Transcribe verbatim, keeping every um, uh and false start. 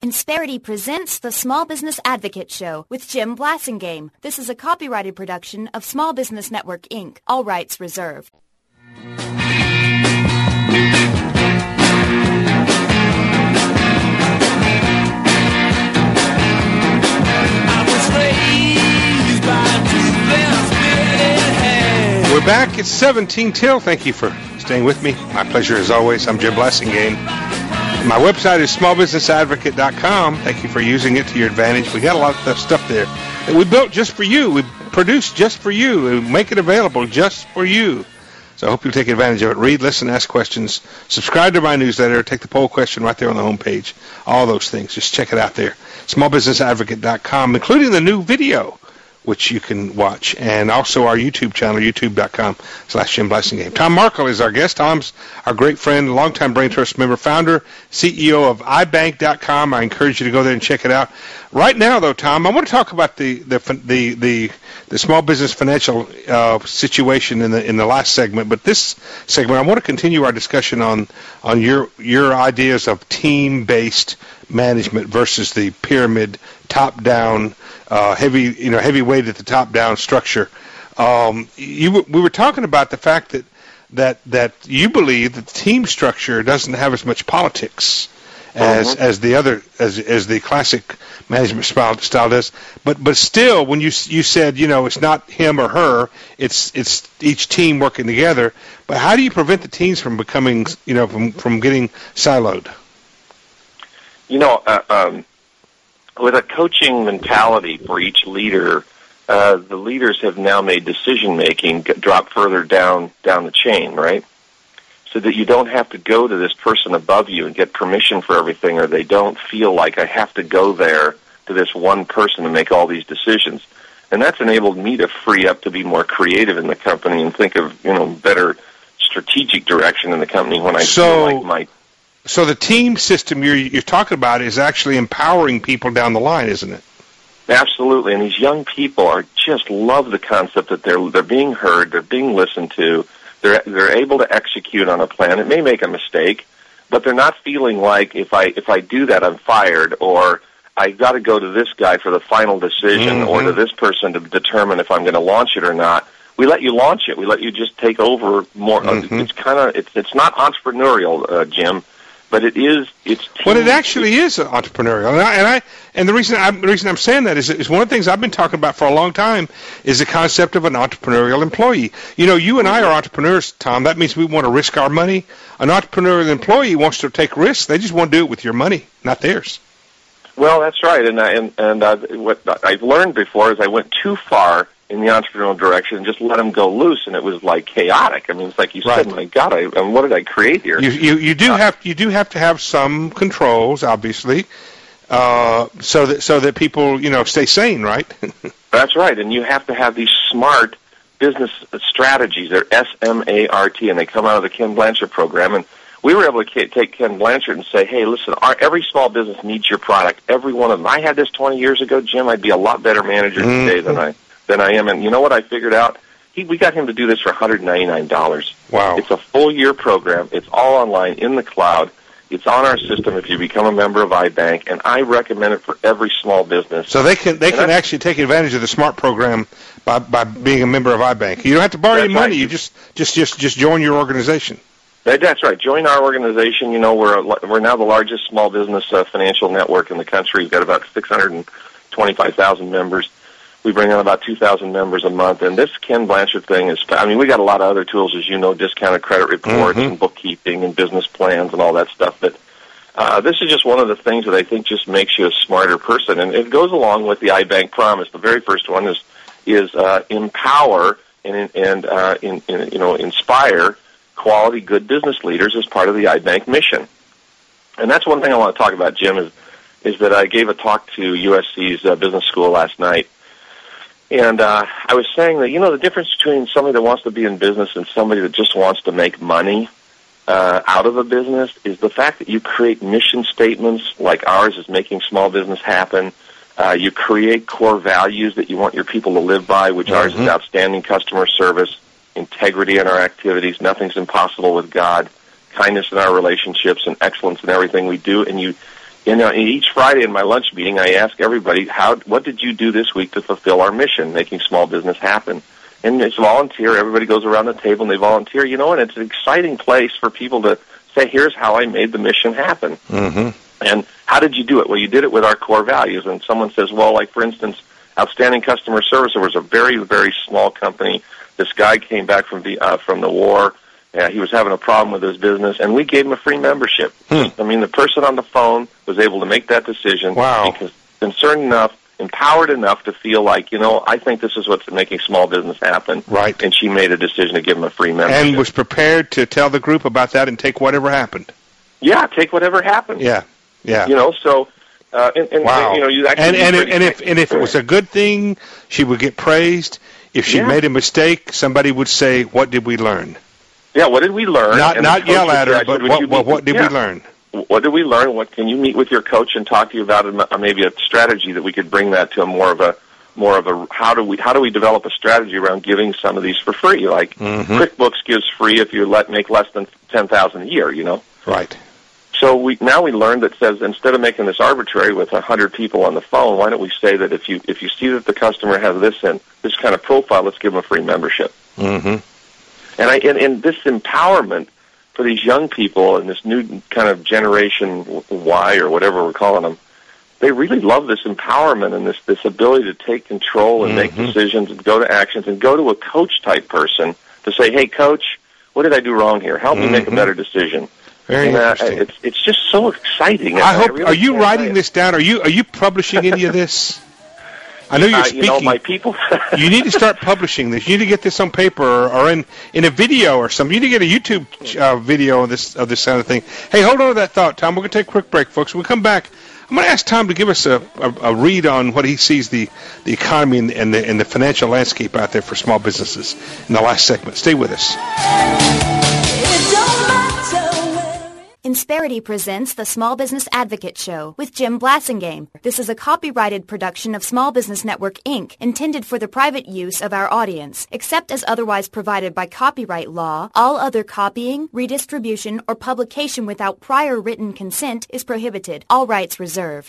Insperity presents the Small Business Advocate Show with Jim Blasingame. This is a copyrighted production of Small Business Network, Incorporated. All rights reserved. We're back. It's seventeen till. Thank you for staying with me. My pleasure as always. I'm Jim Blasingame. My website is small business advocate dot com. Thank you for using it to your advantage. We got a lot of stuff there that we built just for you. We produced just for you. We make it available just for you. So I hope you'll take advantage of it. Read, listen, ask questions. Subscribe to my newsletter. Take the poll question right there on the homepage. All those things. Just check it out there. small business advocate dot com, including the new video, which you can watch, and also our YouTube channel, youtube dot com slash Jim Blasingame. Tom Markle is our guest. Tom's our great friend, longtime Brain Trust member, founder, C E O of i bank dot com. I encourage you to go there and check it out. Right now, though, Tom, I want to talk about the the the the, the small business financial uh, situation in the in the last segment, but this segment, I want to continue our discussion on on your your ideas of team-based management versus the pyramid, top-down, uh, heavy, you know, heavy weight at the top-down structure. Um, you, we were talking about the fact that that that you believe that the team structure doesn't have as much politics as uh-huh. as the other as as the classic management style, style does. But but still, when you you said, you know, it's not him or her, it's it's each team working together. But how do you prevent the teams from becoming, you know, from from getting siloed? You know, uh, um, with a coaching mentality for each leader, uh, the leaders have now made decision-making drop further down down the chain, right? So that you don't have to go to this person above you and get permission for everything, or they don't feel like I have to go there to this one person to make all these decisions. And that's enabled me to free up to be more creative in the company and think of, you know, better strategic direction in the company when I so, feel like my... So the team system you're, you're talking about is actually empowering people down the line, isn't it? Absolutely, and these young people are just love the concept that they're they're being heard, they're being listened to, they're they're able to execute on a plan. It may make a mistake, but they're not feeling like if I if I do that I'm fired, or I got to go to this guy for the final decision, mm-hmm. or to this person to determine if I'm going to launch it or not. We let you launch it. We let you just take over more. Mm-hmm. It's kind of it's it's not entrepreneurial, uh, Jim. But it is. It's team. Well, it actually is entrepreneurial, and I, and I and the reason I'm the reason I'm saying that is, is one of the things I've been talking about for a long time is the concept of an entrepreneurial employee. You know, you and I are entrepreneurs, Tom. That means we want to risk our money. An entrepreneurial employee wants to take risks. They just want to do it with your money, not theirs. Well, that's right, and I, and and uh, what I've learned before is I went too far in the entrepreneurial direction and just let them go loose, and it was like chaotic. I mean, it's like you right. said, my God, I, and what did I create here? You you, you do uh, have you do have to have some controls, obviously, uh, so that so that people, you know, stay sane, right? That's right, and you have to have these smart business strategies. They're S M A R T, and they come out of the Ken Blanchard program. And we were able to take Ken Blanchard and say, hey, listen, our, every small business needs your product. Every one of them. I had this twenty years ago, Jim. I'd be a lot better manager mm-hmm. today than I. than I am, and you know what I figured out? He, we got him to do this for one hundred ninety-nine dollars. Wow. It's a full-year program. It's all online, in the cloud. It's on our system if you become a member of iBank, and I recommend it for every small business. So they can they and can actually take advantage of the SMART program by, by being a member of iBank. You don't have to borrow any money. Right. You just, just, just, just join your organization. That, that's right. Join our organization. You know, we're, a, we're now the largest small business uh, financial network in the country. We've got about six hundred twenty-five thousand members. We bring on about two thousand members a month, and this Ken Blanchard thing is, I mean, we got a lot of other tools, as you know, discounted credit reports mm-hmm. and bookkeeping and business plans and all that stuff, but uh, this is just one of the things that I think just makes you a smarter person, and it goes along with the iBank promise. The very first one is is uh, empower and, and uh, in, in, you know, inspire quality, good business leaders as part of the iBank mission. And that's one thing I want to talk about, Jim, is, is that I gave a talk to U S C's uh, business school last night. And uh, I was saying that, you know, the difference between somebody that wants to be in business and somebody that just wants to make money uh, out of a business is the fact that you create mission statements like ours is making small business happen. Uh, you create core values that you want your people to live by, which mm-hmm. ours is outstanding customer service, integrity in our activities, nothing's impossible with God, kindness in our relationships, and excellence in everything we do. And you you know, each Friday in my lunch meeting, I ask everybody, "How? What did you do this week to fulfill our mission, making small business happen?" And it's volunteer. Everybody goes around the table and they volunteer. You know, and it's an exciting place for people to say, "Here's how I made the mission happen." Mm-hmm. And how did you do it? Well, you did it with our core values. And someone says, well, like, for instance, outstanding customer service. There was a very, very small company. This guy came back from the uh, from the war. Uh, he was having a problem with his business, and we gave him a free membership. Hmm. I mean, the person on the phone was able to make that decision. Wow. Because concerned enough, empowered enough to feel like, you know, I think this is what's making small business happen. Right. And she made a decision to give him a free membership. And was prepared to tell the group about that and take whatever happened. Yeah, take whatever happened. Yeah, yeah. You know, so... Uh, and, and, wow. You know, you actually and and, if, and if and if it was a good thing, she would get praised. If she yeah. made a mistake, somebody would say, "What did we learn?" Yeah, what did we learn? Not and not yell at her, but what, what, what did yeah. we learn? What did we learn? What can you meet with your coach and talk to you about a, maybe a strategy that we could bring that to a more of a more of a how do we how do we develop a strategy around giving some of these for free? Like mm-hmm. QuickBooks gives free if you let make less than ten thousand a year. You know, right. So we now we learned that says instead of making this arbitrary with a hundred people on the phone, why don't we say that if you if you see that the customer has this and this kind of profile, let's give them a free membership. Mm-hmm. And I and, and this empowerment for these young people and this new kind of generation Y or whatever we're calling them, they really love this empowerment and this this ability to take control and mm-hmm. make decisions and go to actions and go to a coach type person to say, hey coach, what did I do wrong here? Help mm-hmm. me make a better decision. Very and, uh, interesting. It's it's just so exciting. I hope. I really are you writing say this down? Are you are you publishing any of this? I know you're uh, speaking. You know, my people. You need to start publishing this. You need to get this on paper or, or in, in a video or something. You need to get a YouTube uh, video of this of this kind of thing. Hey, hold on to that thought, Tom. We're going to take a quick break, folks. When we come back, I'm going to ask Tom to give us a, a, a read on what he sees the, the economy and, and, the, and the financial landscape out there for small businesses in the last segment. Stay with us. Insperity presents the Small Business Advocate Show with Jim Blasingame. This is a copyrighted production of Small Business Network, Incorporated, intended for the private use of our audience. Except as otherwise provided by copyright law, all other copying, redistribution, or publication without prior written consent is prohibited. All rights reserved.